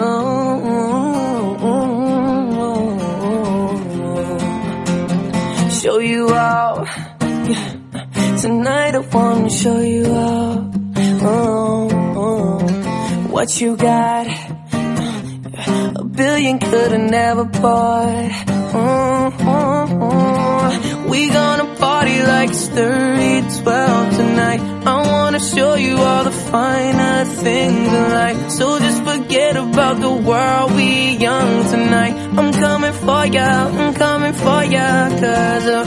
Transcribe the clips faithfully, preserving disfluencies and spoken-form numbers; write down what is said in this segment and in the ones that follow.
Show you out, yeah. Tonight I wanna show you out. Oh, oh. What you got, a billion could've never bought. Oh, oh, oh. We gonna party like it's thirty twelve tonight. I wanna show you all the finer things in life. So just forget about the world, we young tonight. I'm coming for ya, I'm coming for ya. Cause uh,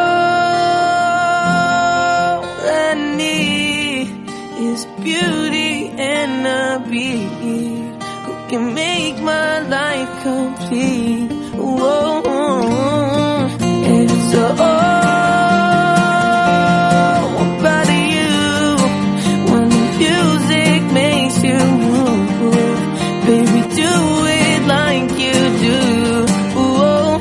all I need is beauty and a beat who can make my life complete. Whoa, it's all about you. When the music makes you move, baby, do it like you do. Whoa,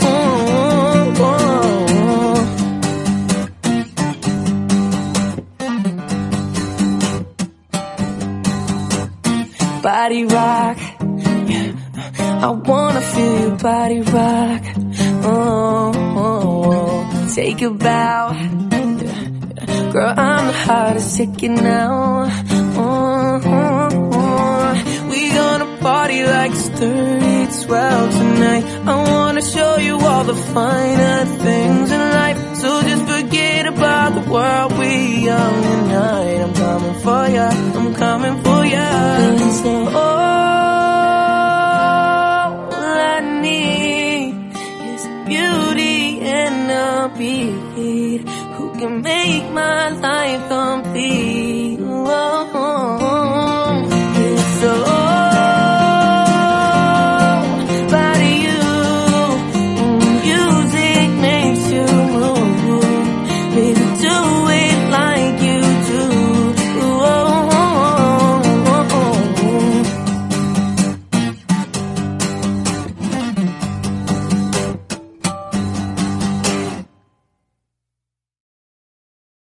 body rock, yeah. I wanna feel your body rock. Oh, oh, oh. Take a bow, girl, I'm the hottest ticket now. Oh, oh, oh. We gonna party like it's thirty twelve tonight. I wanna show you all the finer things in life. So just forget about the world, we young tonight. I'm coming for ya, I'm coming for ya.